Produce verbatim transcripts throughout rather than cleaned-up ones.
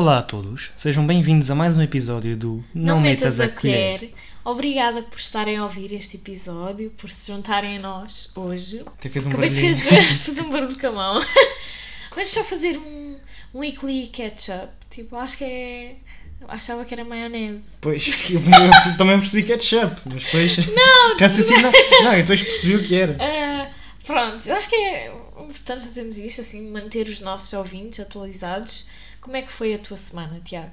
Olá a todos, sejam bem-vindos a mais um episódio do Não, Não Metas a Colher. colher. Obrigada por estarem a ouvir este episódio, por se juntarem a nós hoje. Até fez um Acabei de barulhinho. fazer, fazer um barulho com a mão. Vamos só fazer um, um weekly catch-up. Tipo, acho que é... Achava que era maionese. Pois, eu, eu também percebi ketchup, mas depois... Não! Assim, não, não, eu depois percebi o que era. Uh, pronto, eu acho que é importante fazermos isto, assim, manter os nossos ouvintes atualizados. Como é que foi a tua semana, Tiago?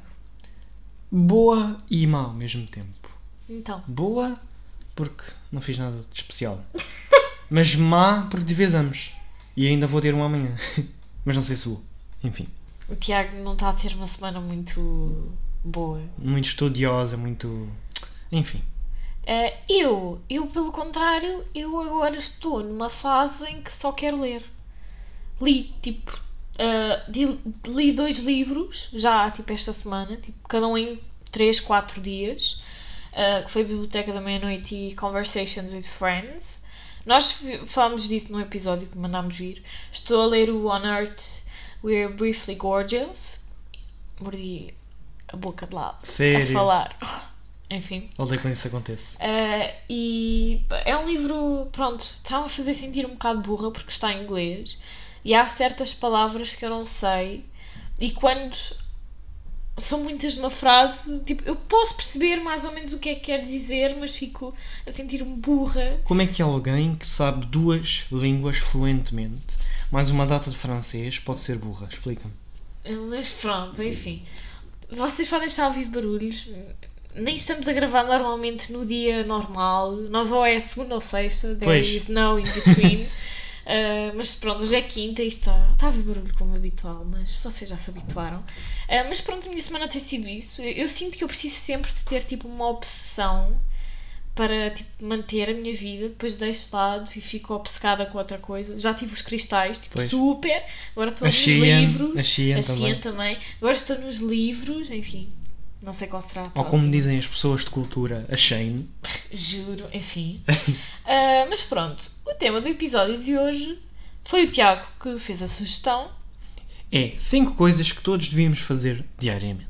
Boa e má ao mesmo tempo. Então? Boa porque não fiz nada de especial. Mas má porque divisamos. E ainda vou ter um amanhã. Mas não sei se vou. Enfim. O Tiago não está a ter uma semana muito boa. Muito estudiosa, muito... Enfim. Uh, eu, eu, pelo contrário, eu agora estou numa fase em que só quero ler. Li, tipo... Uh, li, li dois livros já tipo esta semana, tipo, cada um em três, quatro dias, uh, que foi a Biblioteca da Meia-Noite e Conversations with Friends. Nós falámos disso num episódio que mandámos vir. Estou a ler o On Earth We're Briefly Gorgeous. Mordi a boca de lado. Sério? A falar. Enfim. Olha quando isso acontece. Uh, e é um livro, pronto, está-me a fazer sentir um bocado burra porque está em inglês. E há certas palavras que eu não sei. E quando são muitas numa frase, tipo, eu posso perceber mais ou menos o que é que quer dizer, mas fico a sentir-me burra. Como é que alguém que sabe duas línguas fluentemente, mais uma data de francês, pode ser burra? Explica-me. Mas pronto, enfim. Vocês podem estar a ouvir barulhos. Nem estamos a gravar normalmente no dia normal. Nós ou é segunda ou sexta. There Pois. is no in between. Uh, mas pronto, hoje é quinta e está, está a haver barulho como habitual, mas vocês já se habituaram. Uh, mas pronto, a minha semana tem sido isso. Eu, eu sinto que eu preciso sempre de ter tipo uma obsessão para tipo, manter a minha vida, depois deixo de lado e fico obcecada com outra coisa. Já tive os cristais, tipo, pois. super. Agora estou A nos Shein, livros. a Shein a também. Shein também. Agora estou nos livros, enfim. Não sei qual será a Ou próxima. como dizem as pessoas de cultura, a Shein. Juro, enfim. uh, mas pronto, o tema do episódio de hoje foi o Tiago que fez a sugestão. É cinco coisas que todos devíamos fazer diariamente.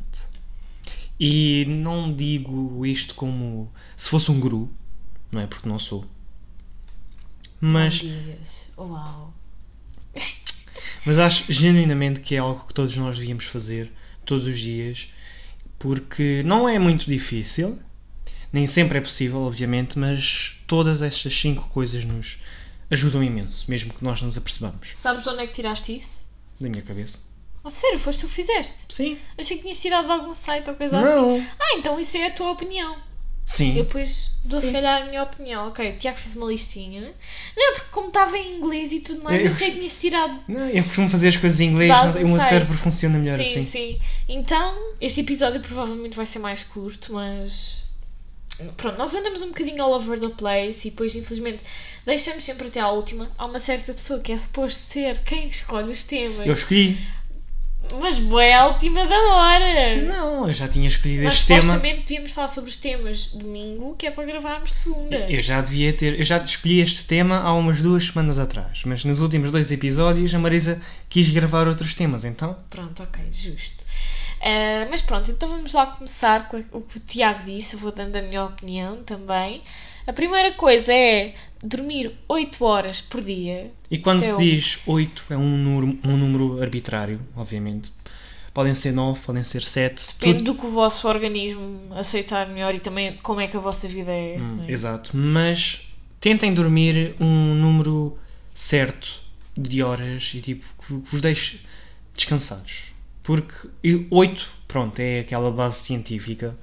E não digo isto como se fosse um guru, não é? Porque não sou. Mas, Não digas. Uau. mas acho genuinamente que é algo que todos nós devíamos fazer todos os dias. Porque não é muito difícil, nem sempre é possível, obviamente, mas todas estas cinco coisas nos ajudam imenso, mesmo que nós não nos apercebamos. Sabes de onde é que tiraste isso? Da minha cabeça. Ah, sério? Foste tu que fizeste? Sim. Achei que tinhas tirado de algum site ou coisa Não. assim. Ah, então isso é a tua opinião. Sim. Eu depois dou Sim. se calhar a minha opinião. Ok, o Tiago fez uma listinha. Não, porque como estava em inglês e tudo mais, Eu- eu sei que tinhas tirado. Não, eu costumo fazer as coisas em inglês, Dá mas um o meu site. cérebro funciona melhor sim, assim. sim. Então, este episódio provavelmente vai ser mais curto, mas... Pronto, nós andamos um bocadinho all over the place e depois, infelizmente, deixamos sempre até à última. Há uma certa pessoa que é suposto ser quem escolhe os temas. Eu escolhi. Mas boa, é a última da hora. Não, eu já tinha escolhido Nós este tema. supostamente devíamos falar sobre os temas domingo, que é para gravarmos segunda. Eu já devia ter. Eu já escolhi este tema há umas duas semanas atrás, mas nos últimos dois episódios a Marisa quis gravar outros temas, então. Pronto, ok, justo. Uh, mas pronto, então vamos lá começar com o que o Tiago disse. Eu vou dando a minha opinião também. A primeira coisa é dormir oito horas por dia. E quando Isto se é um- diz oito é um número, um número arbitrário, obviamente. Podem ser nove, podem ser sete. Depende tudo- do que o vosso organismo aceitar melhor e também como é que a vossa vida é. Hum, não é? Exato. Mas tentem dormir um número certo de horas e tipo que vos deixe descansados. Porque oito, pronto, é aquela base científica.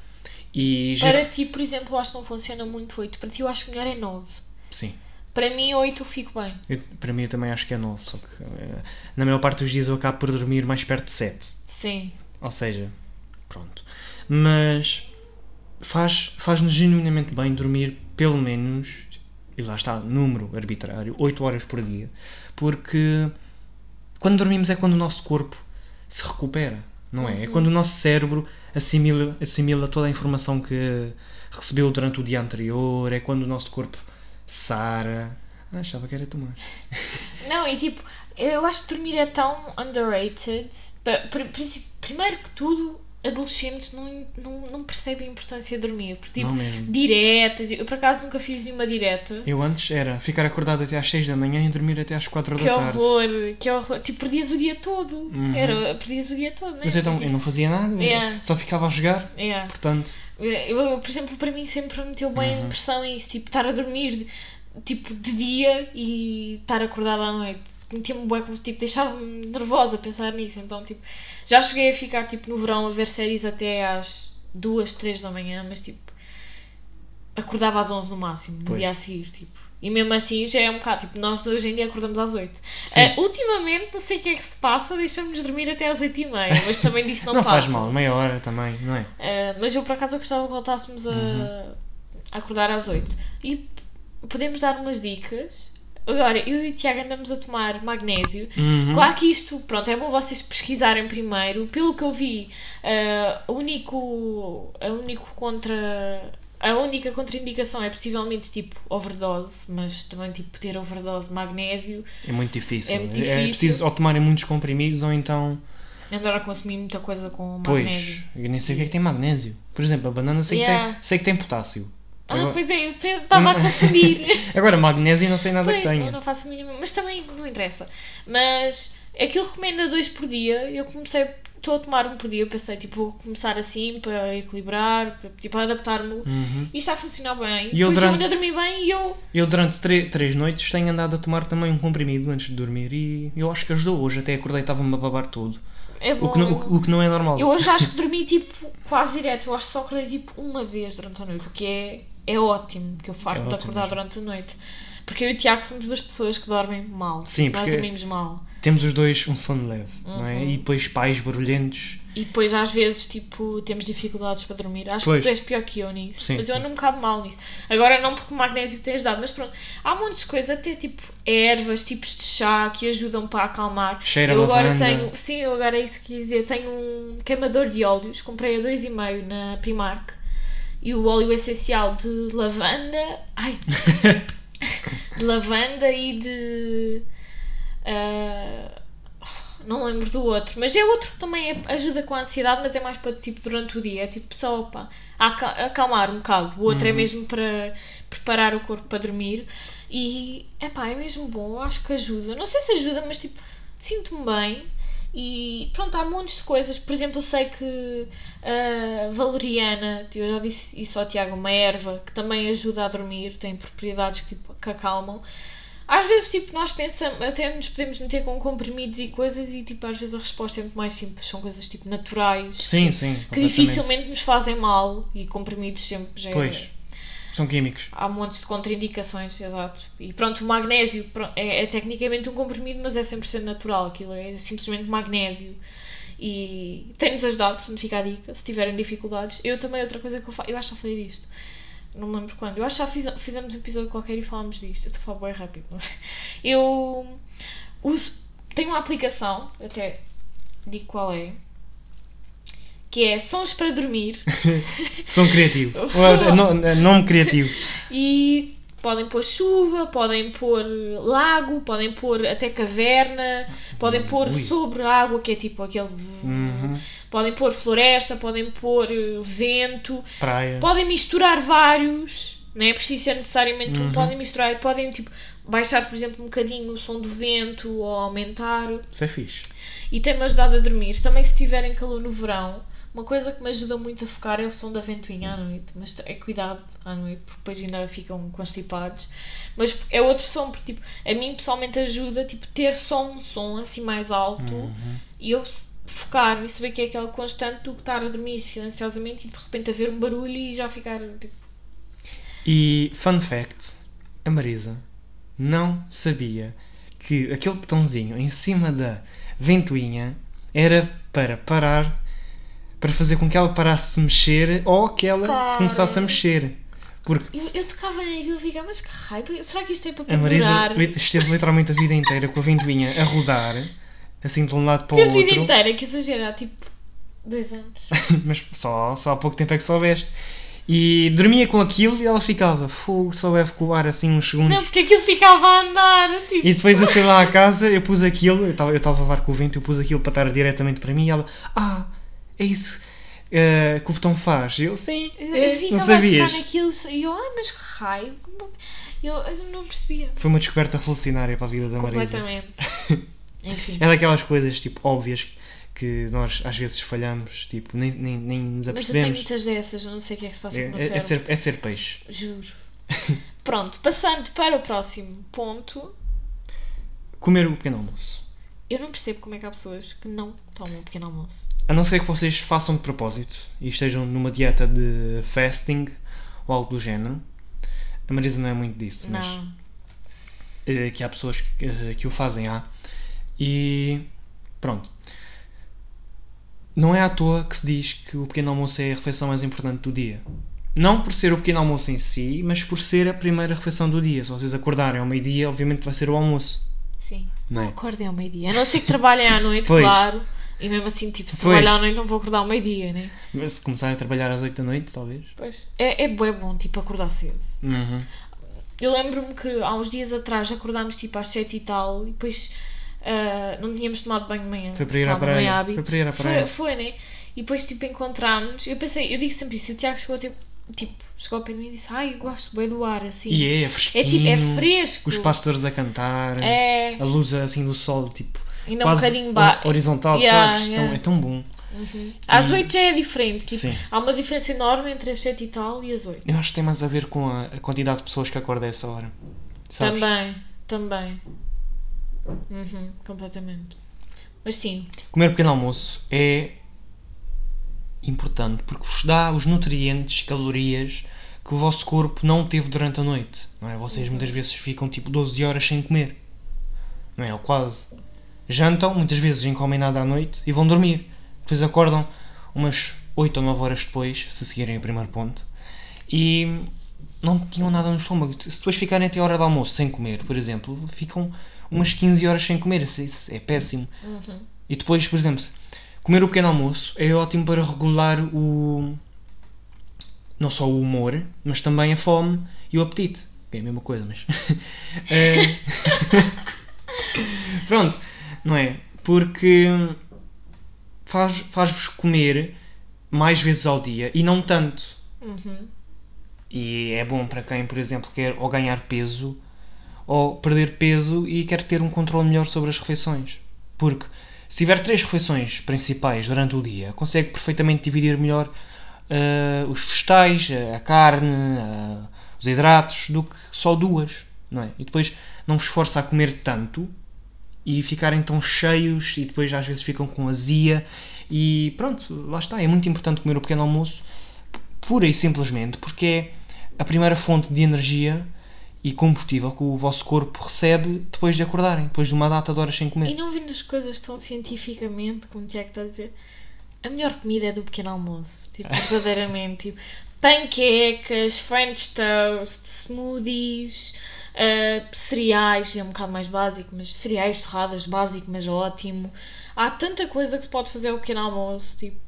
E já... Para ti, por exemplo, eu acho que não funciona muito oito. Para ti, eu acho que melhor é nove. Sim. Para mim, oito eu fico bem. Eu- para mim eu também acho que é nove, só que eh, na maior parte dos dias eu acabo por dormir mais perto de sete. Sim. Ou seja, pronto. Mas faz, faz-nos genuinamente bem dormir pelo menos, e lá está, número arbitrário, oito horas por dia. Porque quando dormimos é quando o nosso corpo se recupera, não é? Uhum. É quando o nosso cérebro assimila, assimila toda a informação que recebeu durante o dia anterior, é quando o nosso corpo sara. Ah, achava que era tomar. Não, e tipo, eu acho que dormir é tão underrated, pa- pri- princi- primeiro que tudo, adolescentes não, não, não percebem a importância de dormir. Porque, tipo, Não mesmo. diretas, eu por acaso nunca fiz nenhuma direta. Eu antes era ficar acordado até às seis da manhã e dormir até às quatro Que da tarde. horror, que horror. Tipo, perdias o dia todo. Uhum. Era, perdias o dia todo, né? Mas então eu não fazia nada, Yeah. só ficava a jogar, Yeah. portanto... Eu, por exemplo, para mim sempre me meteu bem Uhum. impressão isso, tipo, estar a dormir tipo, de dia e estar acordada à noite. Metia-me bué, tipo, deixava-me nervosa a pensar nisso. Então, tipo, já cheguei a ficar, tipo, no verão a ver séries até às duas, três da manhã, mas, tipo, acordava às onze no máximo, no Pois. dia a seguir, tipo. E mesmo assim já é um bocado, tipo, nós hoje em dia acordamos às oito. Sim. Uh, ultimamente, não sei o que é que se passa, deixamos-nos dormir até às oito e meia, mas também disso não, Não passa. faz mal, meia hora também, não é? Uh, mas eu, por acaso, eu gostava que voltássemos a, Uhum. a acordar às oito. E podemos dar umas dicas. Agora, eu e o Tiago andamos a tomar magnésio. Uhum. Claro que isto, pronto, é bom vocês pesquisarem primeiro. Pelo que eu vi, uh, o único, a único contra... A única contraindicação é possivelmente tipo overdose, mas também tipo ter overdose de magnésio, É muito difícil. É muito É difícil. preciso ou tomarem muitos comprimidos ou então... andar a consumir muita coisa com Pois, magnésio. eu nem sei o que é que tem magnésio. Por exemplo, a banana sei, que, Yeah. tem, sei que tem potássio. Ah, Agora, pois é, eu estava a confundir. agora magnésio não sei nada Pois, que tenha. eu não faço a mínima, mas também não interessa. Mas aquilo recomenda dois por dia. Eu comecei, estou a tomar um por dia. Eu pensei, tipo, vou começar assim para equilibrar, para, tipo, adaptar-me. Uhum. E está a funcionar bem. E eu Depois eu durante- ainda dormi bem e eu. Eu durante tre- três noites tenho andado a tomar também um comprimido antes de dormir e eu acho que ajudou. Hoje até acordei e estava-me a babar tudo. É bom. O que, não, o, que- o que não é normal. Eu hoje acho que dormi tipo quase direto. Eu acho que só acordei tipo uma vez durante a noite, o que é, é ótimo, porque eu farto É de ótimo acordar mesmo. durante a noite. Porque eu e o Tiago somos duas pessoas que dormem mal. Sim, Nós porque- dormimos mal. Temos os dois um sono leve, não é? Uhum. E depois pais barulhentos. E depois às vezes tipo temos dificuldades para dormir. Acho Pois. que tu és pior que eu nisso. Sim, mas eu sim. ando um bocado mal nisso. Agora não porque o magnésio tem ajudado, mas pronto. Há montes de coisas, até tipo ervas, tipos de chá que ajudam para acalmar. Cheira a eu agora lavanda. tenho, sim, eu agora é isso que quis dizer. Eu tenho um queimador de óleos, comprei a dois e meio na Primark. E o óleo essencial de lavanda. Ai! de lavanda e de. ah, não lembro do outro, mas é outro que também é- ajuda com a ansiedade, mas é mais para tipo durante o dia, é tipo só para aca- acalmar um bocado. O outro é Uhum. mesmo para preparar o corpo para dormir e epá, é mesmo bom, eu acho que ajuda. Não sei se ajuda, mas tipo, sinto-me bem e pronto, há montes de coisas. Por exemplo, eu sei que a valeriana, eu já disse isso ao Tiago, uma erva que também ajuda a dormir, tem propriedades que, tipo, que acalmam. Às vezes, tipo, nós pensamos, até nos podemos meter com comprimidos e coisas e, tipo, às vezes a resposta é muito mais simples. São coisas, tipo, naturais. Sim, sim. Que completamente. dificilmente nos fazem mal e comprimidos sempre já é- Pois. São químicos. há montes de contraindicações, exato. E pronto, o magnésio pro- é, é tecnicamente um comprimido, mas é cem por cento natural. Aquilo é simplesmente magnésio. E tem-nos ajudado, portanto fica a dica, se tiverem dificuldades. Eu também, outra coisa que eu faço, eu acho que já falei disto. Não me lembro quando. Eu acho que já fiz, fizemos um episódio qualquer e falámos disto. Eu estou a falar bem rápido, não sei. Eu uso, tenho uma aplicação, eu até digo qual é, que é Sons para Dormir. São criativo. Ou, não- Nome criativo. E podem pôr chuva, podem pôr lago, podem pôr até caverna, podem pôr Ui. sobre água, que é tipo aquele. Uhum. Podem pôr floresta, podem pôr eh, vento, Praia. podem misturar vários, não é preciso ser necessariamente um, Uhum. podem misturar, podem tipo baixar, por exemplo, um bocadinho o som do vento ou aumentar. Isso é fixe. E tem-me ajudado a dormir. Também se tiverem calor no verão, uma coisa que me ajuda muito a focar é o som da ventoinha à noite. Mas é cuidado à noite, porque depois ainda ficam constipados. Mas é outro som, porque tipo, a mim pessoalmente ajuda tipo, ter só um som assim mais alto Uhum. e eu focar-me e saber que é aquele constante do que estar a dormir silenciosamente e de repente haver um barulho e já ficar tipo. E, fun fact, a Marisa não sabia que aquele botãozinho em cima da ventoinha era para parar, para fazer com que ela parasse de se mexer ou que ela Para. se começasse a mexer. Porque Eu, eu tocava naquilo e ficava, mas que raio, será que isto é para a Marisa pendurar? esteve literalmente a vida inteira com a ventoinha a rodar, assim de um lado para A o vida outro, inteira, que exagerar, tipo, dois anos. mas só, só há pouco tempo é que soubeste. E dormia com aquilo e ela ficava, fogo, só deve coar assim uns segundos. Não, porque aquilo ficava a andar, tipo. E depois eu fui lá à casa, eu pus aquilo, eu estava eu estava a levar com o vento, eu pus aquilo para estar diretamente para mim e ela, ah, é isso uh, que o botão faz. E eu, sim, Eu, é, eu fico não lá a sabias. tocar naquilo e eu, ai, mas que raio. Eu, eu não percebia. Foi uma descoberta revolucionária para a vida da Marisa. Completamente. Enfim. É daquelas coisas, tipo, óbvias que nós às vezes falhamos, tipo, nem, nem, nem nos Mas eu tenho apercebemos. muitas dessas, eu não sei o que é que se passa É, com o meu é, é, cérebro. ser, é ser peixe. Juro. Pronto, passando para o próximo ponto. Comer o pequeno almoço. Eu não percebo como é que há pessoas que não tomam um pequeno almoço. A não ser que vocês façam de propósito e estejam numa dieta de fasting ou algo do género. A Marisa não é muito disso, mas Não. eh, que há pessoas que, eh, que o fazem, há. E pronto. Não é à toa que se diz que o pequeno almoço é a refeição mais importante do dia. Não por ser o pequeno almoço em si, mas por ser a primeira refeição do dia. Se vocês acordarem ao meio-dia, obviamente vai ser o almoço. Sim. Não Não é? acordem ao meio-dia. A não ser que trabalhem à noite, Pois. claro. E mesmo assim, tipo, se Pois. trabalhar à noite não vou acordar ao meio-dia, né? Mas se começarem a trabalhar às oito da noite, talvez. Pois. É, é bué bom, tipo, acordar cedo. Uhum. Eu lembro-me que há uns dias atrás acordámos, tipo, às sete e tal. E depois ah, não tínhamos tomado banho de manhã. Foi para ir à Calma, não é praia. hábito. Foi para ir à praia. Foi, foi, né? E depois, tipo, encontramos. Eu pensei, eu digo sempre isso. E o Tiago chegou a ter, tipo, chegou ao pé de mim e disse: ai, eu gosto bem do ar, assim. E é, é É fresquinho. tipo, é fresco. Os pastores a cantar. É. A luz assim do sol, tipo, Ainda um quase bocadinho ba- horizontal, Yeah, sabes? yeah. Tão- é tão bom. Uhum. Às oito já é diferente. Tipo, Sim. há uma diferença enorme entre as sete e tal e as oito. Eu acho que tem mais a ver com a, a quantidade de pessoas que acordam a essa hora. Sabes? Também, também. Uhum, completamente. Mas sim, Comer pequeno almoço é importante porque vos dá os nutrientes, calorias que o vosso corpo não teve durante a noite. Não é? Vocês Uhum. muitas vezes ficam tipo doze horas sem comer. Não é? Ou quase. Jantam, muitas vezes nem comem nada à noite e vão dormir. Depois acordam umas oito ou nove horas depois, se seguirem o primeiro ponto, e não tinham nada no estômago. Se depois ficarem até a hora do almoço sem comer, por exemplo, ficam umas quinze horas sem comer. Isso, isso é péssimo. uhum. E depois, por exemplo, se comer o pequeno almoço é ótimo para regular o não só o humor, mas também a fome e o apetite. É a mesma coisa, mas Eh, pronto, não é? Porque faz, faz-vos comer mais vezes ao dia e não tanto. Uhum. E é bom para quem, por exemplo, quer ou ganhar peso ou perder peso e quer ter um controle melhor sobre as refeições. Porque se tiver três refeições principais durante o dia, consegue perfeitamente dividir melhor uh, os vegetais, a carne, uh, os hidratos, do que só duas, não é? E depois não vos força a comer tanto e ficarem tão cheios e depois às vezes ficam com azia e pronto, lá está. É muito importante comer o pequeno almoço pura e simplesmente porque é a primeira fonte de energia e combustível que o vosso corpo recebe depois de acordarem, depois de uma data de horas sem comer. E não vendo as coisas tão cientificamente, como o Tiago está a dizer, a melhor comida é do pequeno almoço. Tipo, verdadeiramente. Tipo, panquecas, french toast, smoothies, uh, cereais, é um bocado mais básico, mas cereais, torradas, básico, mas ótimo. Há tanta coisa que se pode fazer ao pequeno almoço, tipo.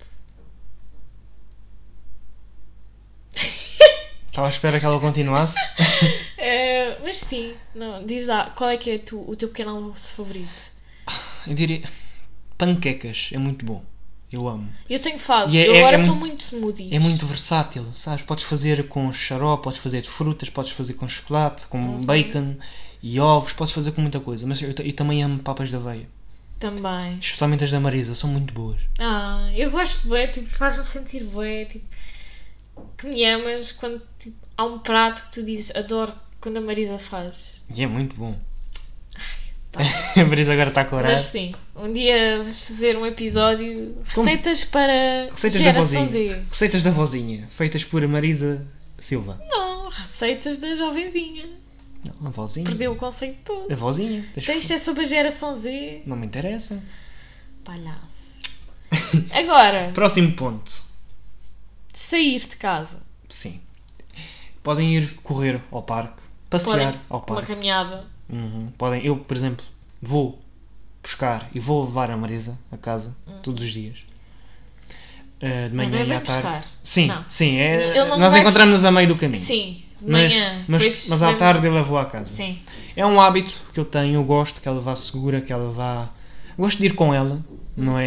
Estava à espera que ela continuasse. Uh, mas sim, não, diz lá, qual é que é tu, o teu pequeno almoço favorito? Eu diria panquecas, é muito bom. Eu amo. Eu tenho fases, E é- eu é- agora é estou muito- muito smoothies. É muito versátil, sabes? Podes fazer com xarope, podes fazer de frutas, podes fazer com chocolate, com Uhum. bacon e ovos, podes fazer com muita coisa. Mas eu, eu também amo papas de aveia. Também. Especialmente as da Marisa, são muito boas. Ah, eu gosto bué, tipo, faz-me sentir bué, tipo, que me amas quando tipo, há um prato que tu dizes, adoro quando a Marisa faz. E é muito bom. Pá. A Marisa agora está a corar. Mas sim, um dia vamos fazer um episódio Como? receitas para Receitas da geração vozinha. Z. Receitas da vozinha, feitas por Marisa Silva. Não, receitas da jovenzinha. Não, a vozinha. Perdeu o conceito todo. A vozinha. Deixa- Isto é sobre a geração Z. Não me interessa. Palhaço. Agora, Próximo ponto. sair de casa. Sim. Podem ir correr ao parque, passear Podem, ao uma parque. caminhada. Uhum. Podem, eu, por exemplo, vou buscar e vou levar a Marisa a casa todos os dias. Uh, de Não, manhã não é e bem à tarde. buscar. Sim, Não. sim. É, Ele não nós vai encontramos-nos a meio do caminho. Sim, de Mas, manhã. mas, depois mas à vem- tarde eu levo-a a casa. Sim. É um hábito que eu tenho, eu gosto que ela vá segura, que ela vá. Eu gosto de ir com ela, não é?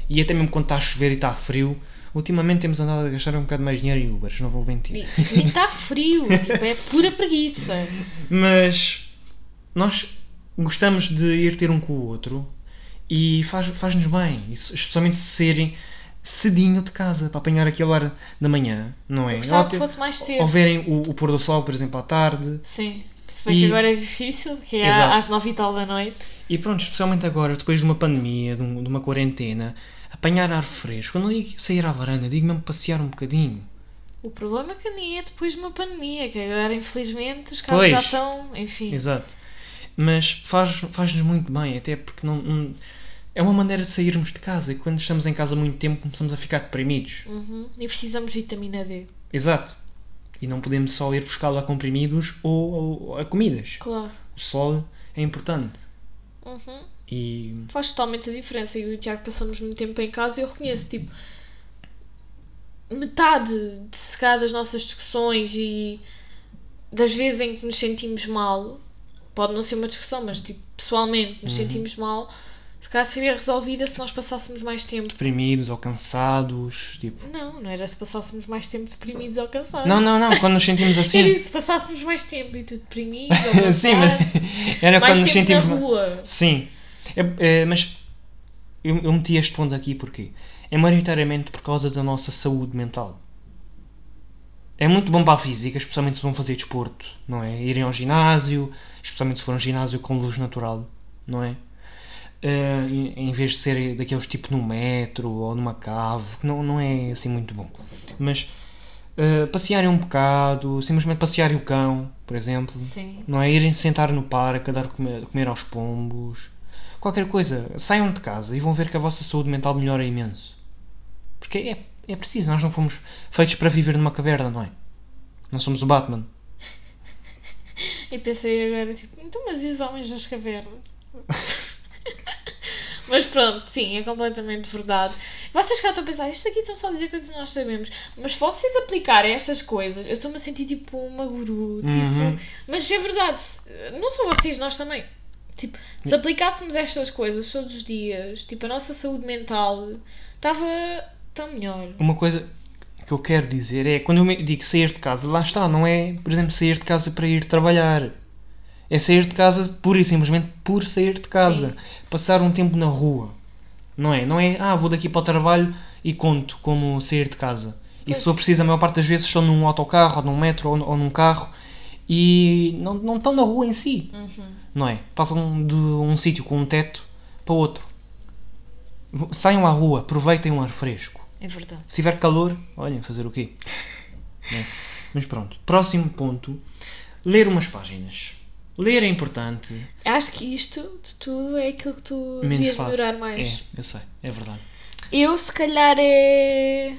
E até mesmo quando está a chover e está frio, ultimamente temos andado a gastar um bocado mais dinheiro em Ubers, não vou mentir. Nem está frio, tipo, é pura preguiça. Mas nós gostamos de ir ter um com o outro e faz, faz-nos bem, especialmente se serem cedinho de casa, para apanhar aquele ar da manhã, não é? Eu gostava Ou que ter- fosse mais cedo. Ou verem o, o pôr do sol, por exemplo, à tarde. Sim. Se bem E- que agora é difícil, que é Exato. às nove e tal da noite. E pronto, especialmente agora, depois de uma pandemia, de, um- de uma quarentena, apanhar ar fresco. Quando eu digo sair à varanda, digo mesmo passear um bocadinho. O problema é que nem é depois de uma pandemia, que agora infelizmente os carros já Pois. estão, enfim. Exato. Mas faz, faz-nos muito bem, até porque não, não- é uma maneira de sairmos de casa. E quando estamos em casa muito tempo, começamos a ficar deprimidos. Uhum. E precisamos de vitamina D. Exato. E não podemos só ir buscá-lo a comprimidos ou, ou a comidas. Claro. O sol é importante. Uhum. E Faz totalmente a diferença. E o Tiago passamos muito tempo em casa e eu reconheço, tipo, metade de se calhar das nossas discussões e das vezes em que nos sentimos mal, pode não ser uma discussão, mas tipo, pessoalmente nos Uhum. sentimos mal, se calhar seria resolvida se nós passássemos mais tempo. deprimidos ou cansados. Tipo. Não, não era se passássemos mais tempo deprimidos ou cansados. Não, não, não. Quando nos sentimos Eu assim. disse, se passássemos mais tempo e tu deprimido ou cansado. Sim, mas era mais quando nos tempo sentimos. na rua. Sim. É- é, mas eu, eu meti este ponto aqui porque é maioritariamente por causa da nossa saúde mental. É muito bom para a física, especialmente se vão fazer desporto, não é? Irem ao ginásio, especialmente se for um ginásio com luz natural, não é? Eh, em em vez de ser daqueles tipo no metro ou numa cave, que não, não é assim muito bom. Mas eh, passearem um bocado, simplesmente passearem o cão, por exemplo, Sim. não é? Irem sentar no parque a dar comer, comer aos pombos, qualquer coisa, saiam de casa e vão ver que a vossa saúde mental melhora imenso. Porque é, é preciso, nós não fomos feitos para viver numa caverna, não é? Não somos o Batman. E pensei agora, tipo, então, mas e os homens nas cavernas? Mas pronto, sim, é completamente verdade. Vocês cá estão a pensar, isto aqui estão só a dizer coisas que nós sabemos. Mas se vocês aplicarem estas coisas, eu estou-me a sentir tipo uma guru. Uhum. Tipo, mas é verdade, se- não só vocês, nós também. Tipo, se aplicássemos estas coisas todos os dias, tipo, a nossa saúde mental estava tão melhor. Uma coisa que eu quero dizer é, quando eu me- digo sair de casa, lá está, não é, por exemplo, sair de casa para ir trabalhar. É sair de casa pura e simplesmente por sair de casa. Sim. Passar um tempo na rua. Não é? Não é, ah, vou daqui para o trabalho e conto como sair de casa. E Pois. se for preciso, a maior parte das vezes estão num autocarro, ou num metro, ou, ou num carro e não, não estão na rua em si. Uhum. Não é? Passam de um sítio com um teto para outro. V- Saiam à rua, aproveitem um ar fresco. É verdade. Se tiver calor, olhem, fazer o quê? Não é? Mas pronto. Próximo ponto. Ler umas páginas. Ler é importante. Acho que isto de tudo é aquilo que tu Menos devias fácil. melhorar mais. É, eu sei. É verdade. Eu, se calhar, é.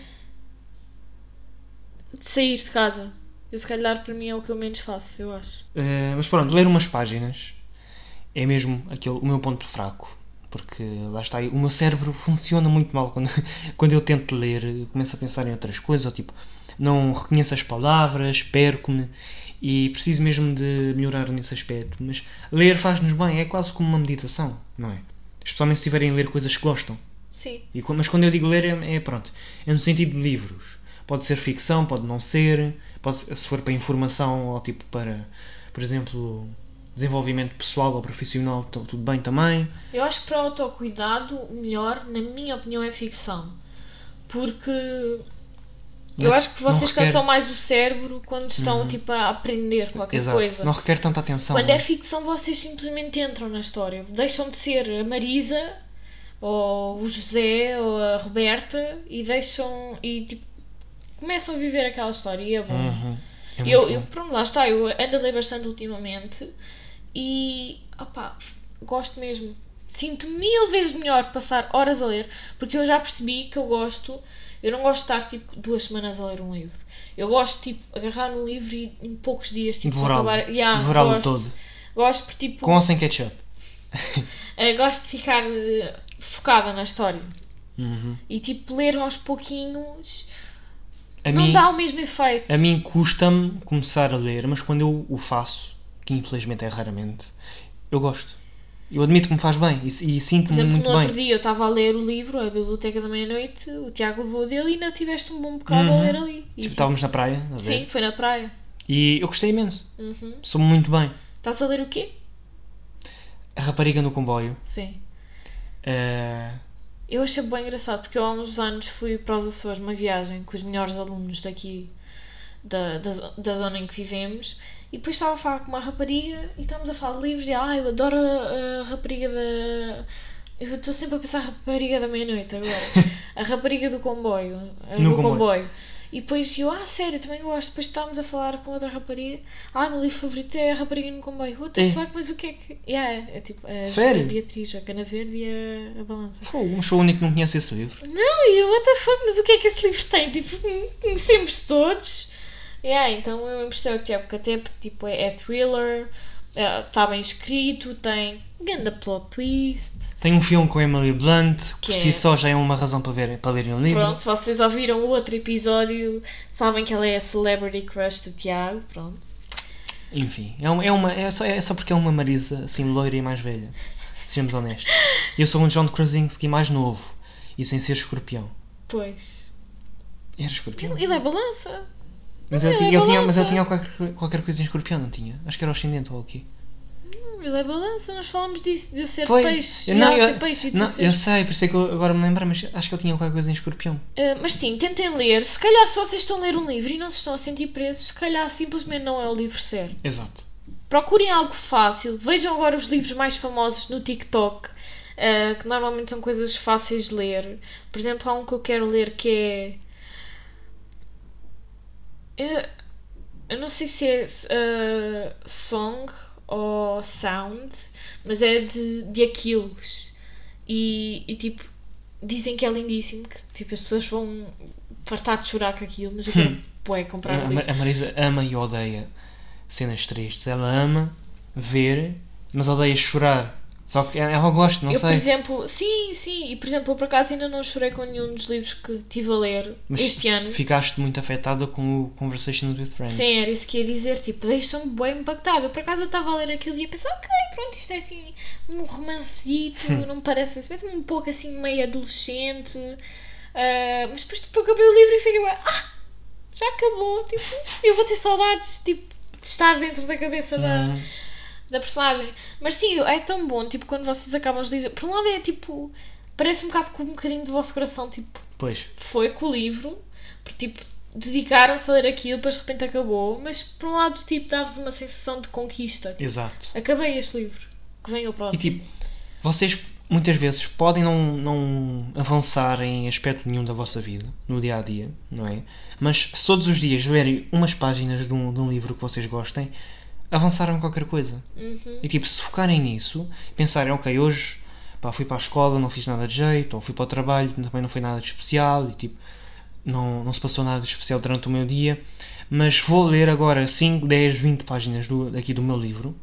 de sair de casa. Eu, se calhar, para mim é o que eu menos faço, eu acho. Eh, mas pronto, ler umas páginas é mesmo aquele, o meu ponto fraco. Porque lá está, o meu cérebro funciona muito mal quando, quando eu tento ler. Eu começo a pensar em outras coisas, ou tipo, não reconheço as palavras, perco-me e preciso mesmo de melhorar nesse aspecto. Mas ler faz-nos bem, é quase como uma meditação, não é? Especialmente se estiverem a ler coisas que gostam. Sim. E, quan- mas quando eu digo ler é, é pronto, é no sentido de livros. Pode ser ficção, pode não ser, pode, ser- se for para informação ou tipo para, por exemplo, desenvolvimento pessoal ou profissional, tu- tudo bem também. Eu acho que para o autocuidado, o melhor, na minha opinião, é ficção. Porque eu Não- acho que não vocês requer- cansam mais o cérebro quando estão Uhum. tipo, a aprender qualquer Exato, coisa. não requer tanta atenção. Quando não é ficção, vocês simplesmente entram na história. Deixam de ser a Marisa, ou o José, ou a Roberta, e deixam. E tipo, começam a viver aquela história. E é bom. Uhum. É eu, muito eu, bom. pronto, lá está. Eu ando a ler bastante ultimamente e. Opá, gosto mesmo. Sinto mil vezes melhor passar horas a ler, porque eu já percebi que eu gosto. Eu não gosto de estar tipo duas semanas a ler um livro. Eu gosto tipo agarrar no livro e em poucos dias tipo Devorá-lo. acabar. Yeah, Devorá-lo gosto. todo. Gosto por tipo. Com ou sem ketchup. eh, gosto de ficar eh, focada na história. Uhum. E tipo, ler aos pouquinhos A não mim, dá o mesmo efeito. a mim custa-me começar a ler, mas quando eu o faço, que infelizmente é raramente, eu gosto. Eu admito que me faz bem e, e Por sinto-me exemplo, muito no outro bem. dia eu estava a ler o livro, A Biblioteca da Meia-Noite, o Tiago levou dele e ainda tiveste um bom bocado a Uhum. ler ali. E, Tipo, tipo, estávamos na praia, a ver. sim, foi na praia. E eu gostei imenso. Uhum. Soube muito bem. Estás a ler o quê? A Rapariga no Comboio. Sim. eh, Eu achei bem engraçado, porque eu há uns anos fui para os Açores, uma viagem com os melhores alunos daqui, da, da, da zona em que vivemos, e depois estava a falar com uma rapariga e estávamos a falar de livros e ah, eu adoro a, a rapariga da... Eu estou sempre a pensar a rapariga da meia-noite agora. A rapariga do comboio. No No, comboio. comboio. E depois eu, ah, sério, também gosto. Depois estávamos a falar com outra rapariga. Ah, o meu livro favorito é a rapariga no comboio. What the É. fuck, mas o que é que... Yeah, é tipo a, Sério? a Beatriz, a Cana Verde e a, a Balança. Pô, um show único que não conhece esse livro. Não, e eu, what the fuck, mas o que é que esse livro tem? Tipo, conhecemos todos. Yeah, então eu emprestei o Tiago, porque até tipo, é, é thriller, está bem escrito, tem ganda plot twist. Tem um filme com a Emily Blunt, que Que por é- si só já é uma razão para, ver, para lerem um livro. Pronto, se vocês ouviram o outro episódio, sabem que ela é a celebrity crush do Tiago, pronto. Enfim, é, uma, é, uma, é, só, é só porque é uma Marisa assim loira e mais velha. Sejamos honestos. Eu sou um John Krasinski mais novo e sem ser escorpião. Pois. Era escorpião? Ele, ele é balança. Mas ele ele, é tinha, ele tinha, mas balança. ele tinha qualquer, qualquer coisa em escorpião, não tinha? Acho que era o ascendente ou o quê? Ele é balança, nós falamos disso, de eu ser Foi. peixe. Eu, e não, ela eu, ser peixe e tu não, seres- eu sei, por isso é que eu agora me lembro, mas acho que ele tinha qualquer coisa em escorpião. Uh, mas sim, tentem ler. Se calhar se vocês estão a ler um livro e não se estão a sentir presos, se calhar simplesmente não é o livro certo. Exato. Procurem algo fácil. Vejam agora os livros mais famosos no TikTok, uh, que normalmente são coisas fáceis de ler. Por exemplo, há um que eu quero ler que é... Eu, eu não sei se é uh, Song ou Sound, mas é de, de Aquiles. E, e tipo, dizem que é lindíssimo, que tipo, as pessoas vão fartar de chorar com aquilo, mas eu quero bué, comprar A, o livro. a Marisa ama e odeia cenas tristes. Ela ama ver, mas odeia chorar. Só que ela gosta, não eu, sei. por exemplo, sim, sim, e por exemplo, eu por acaso ainda não chorei com nenhum dos livros que estive a ler Mas este ano. ficaste muito afetada com o Conversation with Friends. Sim, era isso que ia dizer, tipo, deixam-me bem impactado. Eu por acaso eu estava a ler aquilo e ia pensar, ok, pronto, isto é assim, um romancito, não me parece assim, um pouco assim meio adolescente. Uh, mas depois tipo, eu acabei o livro e fiquei, ah, já acabou, tipo, eu vou ter saudades, tipo, de estar dentro da cabeça da, Hum. da personagem. Mas sim, é tão bom, tipo, quando vocês acabam de dizer, por um lado é tipo, parece um bocado com um bocadinho do vosso coração, tipo, Pois. foi com o livro, porque tipo, dedicaram-se a ler aquilo, depois de repente acabou, mas por um lado, tipo, dá-vos uma sensação de conquista. Exato. Acabei este livro, que vem o E próximo. tipo, vocês muitas vezes podem não, não avançar em aspecto nenhum da vossa vida, no dia a dia, não é? Mas se todos os dias lerem umas páginas de um, de um livro que vocês gostem, avançaram em qualquer coisa. Uhum. E tipo, se focarem nisso, pensarem, ok, hoje pá, fui para a escola, não fiz nada de jeito, ou fui para o trabalho, também não foi nada de especial, e tipo, não, não se passou nada de especial durante o meu dia, mas vou ler agora cinco, dez, vinte páginas do, daqui do meu livro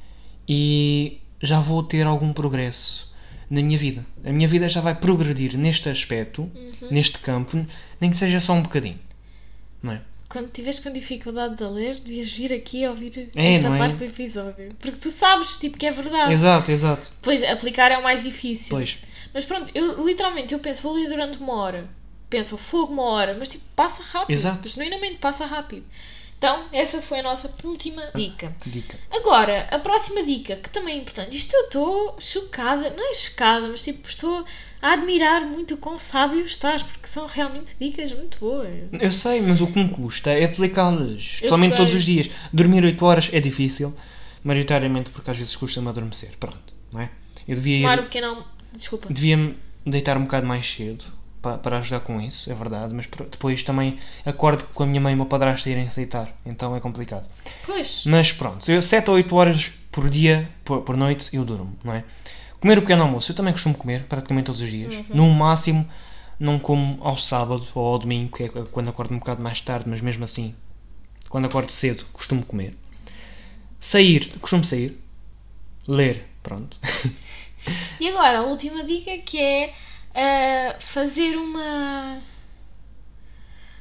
e já vou ter algum progresso na minha vida. A minha vida já vai progredir neste aspecto, Uhum. neste campo, nem que seja só um bocadinho. Não é? Quando estiveres com dificuldades a ler, devias vir aqui ouvir É, esta não é? parte do episódio. Porque tu sabes, tipo, que é verdade. Exato, exato. Pois, aplicar é o mais difícil. Pois. Mas pronto, eu literalmente, eu penso, vou ler durante uma hora. Penso, fogo uma hora. Mas tipo, passa rápido. Exato. Genuinamente passa rápido. Então, essa foi a nossa penúltima dica. Dica. Agora, a próxima dica, que também é importante. Isto eu estou chocada, não é chocada, mas tipo, estou a admirar muito o quão sábio estás, porque são realmente dicas muito boas. Eu sei, mas o que me custa é aplicá-las, especialmente sei. todos os dias. Dormir oito horas é difícil, maioritariamente porque às vezes custa-me adormecer. Pronto, não é? Eu devia ir, Tomar um pequeno almo- Desculpa. devia-me deitar um bocado mais cedo para, para ajudar com isso, é verdade, mas pro- depois também acordo com a minha mãe e o meu padrasto a irem se deitar, então é complicado. Pois. Mas pronto, eu sete ou oito horas por dia, por, por noite, eu durmo, não é? Comer o pequeno almoço, eu também costumo comer, praticamente todos os dias. Uhum. No máximo, não como ao sábado ou ao domingo, que é quando acordo um bocado mais tarde, mas mesmo assim, quando acordo cedo, costumo comer. Sair, costumo sair. Ler, pronto. E agora, a última dica que é ah, fazer uma.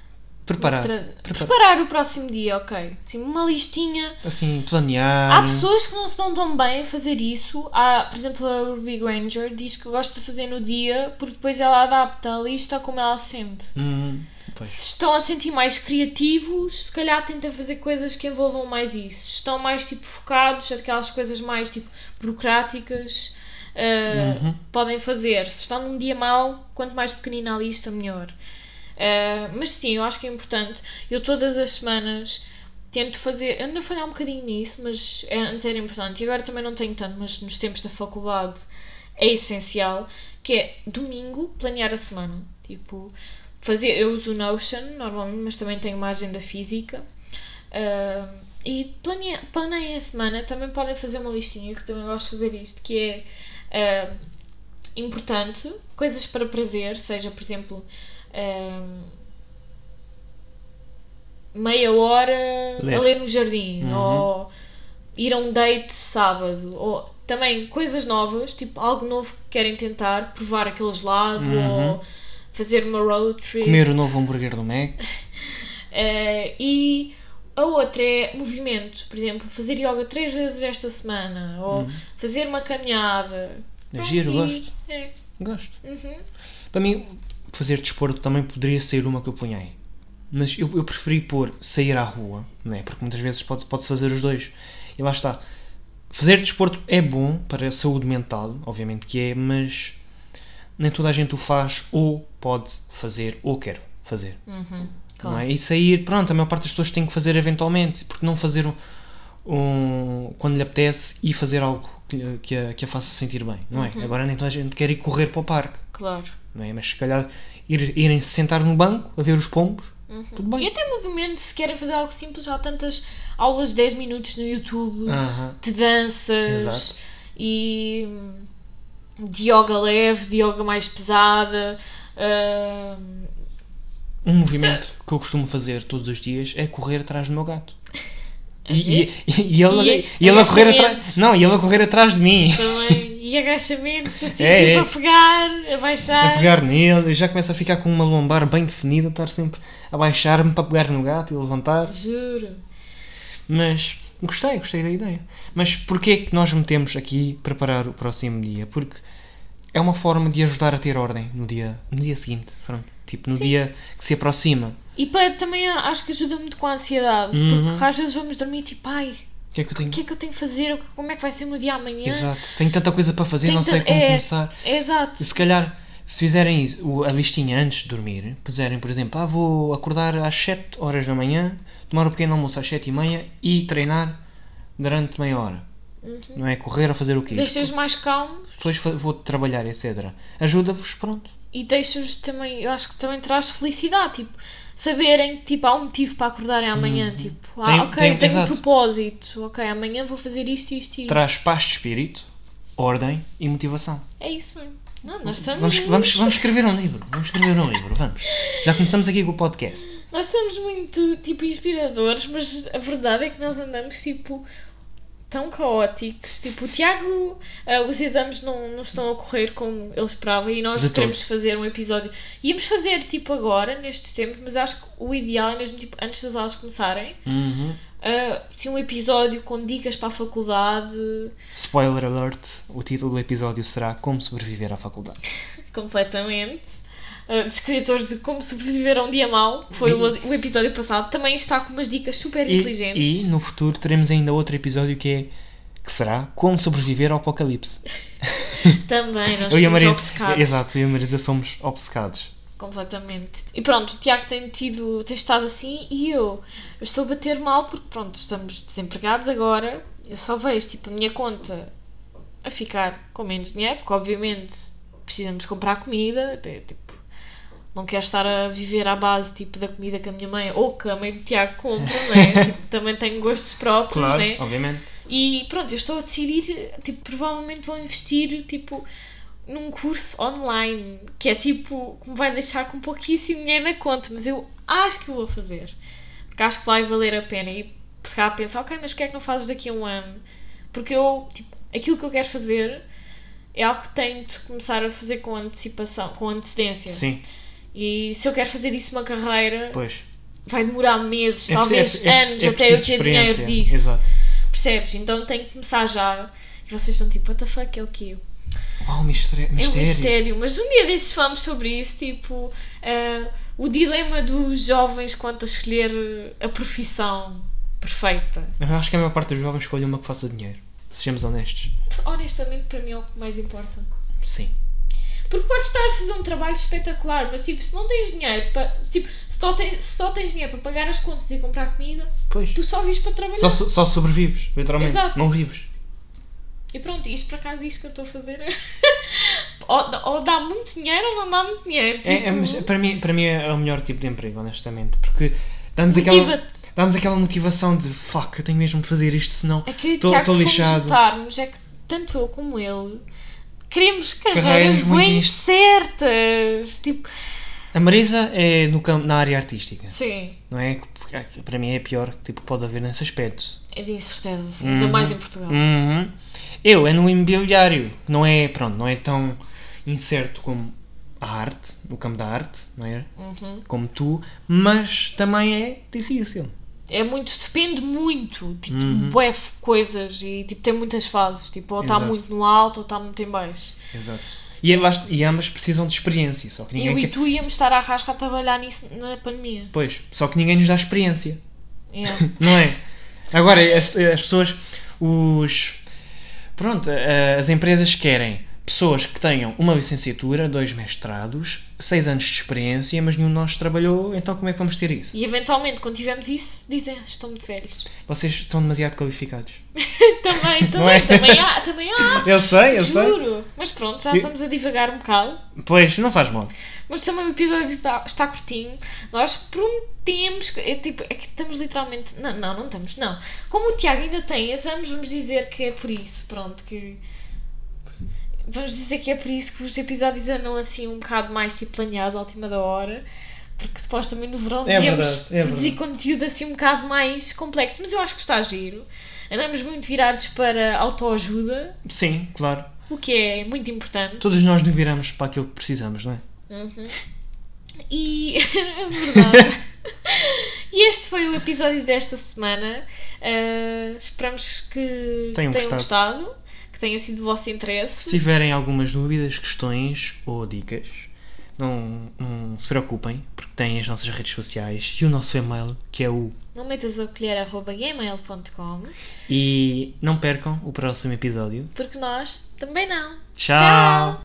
Preparar. Tra... Preparar. Preparar o próximo dia, ok. Assim, uma listinha. Assim, planear. Há pessoas que não se dão tão bem a fazer isso. Há, por exemplo, a Ruby Granger diz que gosta de fazer no dia porque depois ela adapta a lista como ela sente. Hum, pois. Se estão a sentir mais criativos, se calhar tentem fazer coisas que envolvam mais isso. Se estão mais tipo focados, aquelas coisas mais tipo burocráticas, uh, Uhum. podem fazer. Se estão num dia mau, quanto mais pequenina a lista, melhor. Uh, mas sim, eu acho que é importante. Eu todas as semanas tento fazer. Eu ando a falhar um bocadinho nisso, mas é, antes era importante. E agora também não tenho tanto, mas nos tempos da faculdade é essencial. Que é domingo planear a semana. Tipo, fazer. Eu uso o Notion normalmente, mas também tenho uma agenda física. Uh, e planeiem planeiem a semana. Também podem fazer uma listinha, que eu também gosto de fazer isto, que é uh, importante. Coisas para prazer, seja por exemplo. Um, meia hora ler. a ler no jardim, Uhum. ou ir a um date sábado, ou também coisas novas, tipo algo novo que querem tentar, provar aquele gelado, Uhum. ou fazer uma road trip. Comer o novo hambúrguer do Mac. Uh, e a outra é movimento, por exemplo, fazer yoga três vezes esta semana, ou Uhum. fazer uma caminhada. É Pronto, giro, e- gosto. É. Gosto. Uhum. Para mim, fazer desporto também poderia ser uma que eu punha aí. Mas eu, eu preferi pôr sair à rua, né? Porque muitas vezes pode, pode-se fazer os dois. E lá está. Fazer desporto é bom para a saúde mental, obviamente que é, mas nem toda a gente o faz ou pode fazer ou quer fazer. Uhum. Não é? E sair, pronto, a maior parte das pessoas tem que fazer eventualmente, porque não fazer um, um- quando lhe apetece e fazer algo que, que, a, que a faça sentir bem, não é? Uhum. Agora nem toda a gente quer ir correr para o parque, Claro. não é? Mas se calhar ir, irem se sentar no banco a ver os pombos, Uhum. tudo bem. E até movimento, se querem fazer algo simples, há tantas aulas de dez minutos no YouTube, Aham. de danças Exato. e hum, de yoga leve, de yoga mais pesada. hum, Um movimento que eu costumo fazer todos os dias é correr atrás do meu gato. E, e, e, e ele, E e ele a correr atrás. agachamentos. Não, e ele a correr atrás de mim. também. E agachamentos, assim, É, tipo é. a pegar, a baixar. A pegar nele, e já começa a ficar com uma lombar bem definida, estar sempre a baixar-me para pegar no gato e levantar. Juro. Mas gostei, gostei da ideia. Mas porquê que nós metemos aqui preparar o próximo dia? Porque é uma forma de ajudar a ter ordem no dia, no dia seguinte. Pronto. Tipo, no Sim. dia que se aproxima. E para, também acho que ajuda muito com a ansiedade, Uhum. porque às vezes vamos dormir tipo, ai, O que é que eu tenho? o que é que eu tenho que fazer? Como é que vai ser o meu dia amanhã? Exato. Tenho tanta coisa para fazer, Tenho não sei tan- como é, começar. é exato. Se calhar, se fizerem isso, o- a listinha antes de dormir, puserem, por exemplo, ah, vou acordar às sete horas da manhã, tomar um pequeno almoço às sete e meia e treinar durante meia hora. Uhum. Não é correr ou fazer o quê? Deixas mais calmos Depois fa- vou trabalhar, etcétera. Ajuda-vos, pronto. e deixas também, eu acho que também traz felicidade, tipo, saberem que tipo, há um motivo para acordarem amanhã, Uhum. tipo, ah, Tem- ok, tem- tenho um exato. propósito, ok, amanhã vou fazer isto, isto e isto. Traz paz de espírito, ordem e motivação. É isso mesmo. Não, nós somos, Vamos, vamos, vamos escrever um livro. Vamos escrever um livro, vamos. Já começamos aqui com o podcast. nós somos muito, tipo, inspiradores, mas a verdade é que nós andamos, tipo, tão caóticos. Tipo, o Tiago, ah, os exames não, não estão a correr como ele esperava e nós De queremos todo. fazer um episódio. Íamos fazer, tipo, agora, nestes tempos, mas acho que o ideal é mesmo, tipo, antes das aulas começarem, Uhum. ah, sim, um episódio com dicas para a faculdade, Spoiler alert, o título do episódio será Como Sobreviver à Faculdade. completamente. Uh, descritores de como sobreviver a um dia mau, que foi o, o episódio passado, também está com umas dicas super E, inteligentes. e no futuro teremos ainda outro episódio que é que será Como Sobreviver ao Apocalipse. Também, nós Eu e a somos Maria, obcecados. exato, eu e a Marisa somos obcecados. Completamente. E pronto, o Tiago tem tido, tem estado assim e eu, eu estou a bater mal porque pronto, estamos desempregados agora. Eu só vejo tipo a minha conta a ficar com menos dinheiro, porque obviamente precisamos comprar comida, te- tipo, não quero estar a viver à base tipo da comida que a minha mãe ou que a mãe do Tiago compra, não é? Tipo, também tenho gostos próprios, né? obviamente. E pronto, eu estou a decidir, tipo, provavelmente vou investir, tipo, num curso online, que é tipo, que me vai deixar com pouquíssimo dinheiro na conta, mas eu acho que o vou fazer, porque acho que vai valer a pena. E se calhar pensar, ok, mas porquê é que não fazes daqui a um ano? Porque eu, tipo, aquilo que eu quero fazer é algo que tenho de começar a fazer com antecipação, com antecedência. Sim, E se eu quero fazer disso uma carreira, pois. vai demorar meses, É talvez preciso- é- é- anos é até eu preciso ter dinheiro experiência. disso. Exato. Percebes? Então tenho que começar já. E vocês estão tipo, what the fuck, é o quê? Oh, mistério. É um mistério. mistério. Mas um dia desses falamos sobre isso, tipo, ah, o dilema dos jovens quanto a escolher a profissão perfeita. Eu acho que a maior parte dos jovens escolhe uma que faça dinheiro. Sejamos honestos. Honestamente, para mim é o que mais importa. Sim. Porque podes estar a fazer um trabalho espetacular, mas tipo, se não tens dinheiro para. Tipo, se só tens, se só tens dinheiro para pagar as contas e comprar comida, Pois. tu só vives para trabalhar. Só, só sobrevives, literalmente. Exato. Não vives. E pronto, isto por acaso, isto que eu estou a fazer. ou, ou dá muito dinheiro ou não dá muito dinheiro. Tipo, É, é, mas para, mim, para mim é o melhor tipo de emprego, honestamente. Porque dá-nos aquela, motiva-te. dá-nos aquela motivação de fuck, eu tenho mesmo de fazer isto, senão É que eu e o estou Tiago fomos lixado. juntarmos, é que tanto eu como ele queremos carreiras, Carreiras muito bem inst- certas. Tipo, A Marisa é no campo, na área artística, sim, não é? Que para mim é a pior tipo, que pode haver nesse aspecto. é de incerteza, assim, ainda Uhum. mais em Portugal. Uhum. Eu, é no imobiliário, não é, pronto, não é tão incerto como a arte, no campo da arte, não é? Uhum. Como tu, mas também é difícil. É muito, depende muito, tipo, Uhum. bué coisas e tipo, tem muitas fases, tipo, ou está Exato. muito no alto ou está muito em baixo. Exato. E, elas- e ambas precisam de experiência, só que ninguém Eu e quer... tu íamos estar à rasca a trabalhar nisso na pandemia. Pois, só que ninguém nos dá experiência, Yeah. não é? Agora, as, as pessoas, os... Pronto, eh, as empresas querem pessoas que tenham uma licenciatura, dois mestrados, seis anos de experiência, mas nenhum de nós trabalhou, então como é que vamos ter isso? E eventualmente, quando tivermos isso, dizem, "Ah, estão muito velhos." Vocês estão demasiado qualificados. também, Não é? também, também há, também há. Eu sei, eu sei. Juro. Mas pronto, já Eu- estamos a divagar um bocado. Pois, não faz mal. Mas também o episódio está, está curtinho. Nós prometemos que, é, tipo, é que estamos literalmente. Não, não, não estamos, não. Como o Tiago ainda tem esse anos, vamos dizer que é por isso. Pronto, que. Vamos dizer que é por isso que os episódios andam assim um bocado mais tipo planeados à última da hora. Porque supostamente no verão É devíamos verdade, é produzir verdade. conteúdo assim um bocado mais complexo. Mas eu acho que está giro. Andamos muito virados para autoajuda, Sim, claro. o que é muito importante. Todos nós nos viramos para aquilo que precisamos, não é? Uhum. E é verdade. E este foi o episódio desta semana. Uh, esperamos que Tenham tenham gostado. gostado, que tenha sido do vosso interesse. Se tiverem algumas dúvidas, questões ou dicas, não, não se preocupem, porque têm as nossas redes sociais e o nosso e-mail, que é o... Não metas a colher arroba gmail ponto com, E não percam o próximo episódio. porque nós também não. Tchau! Tchau!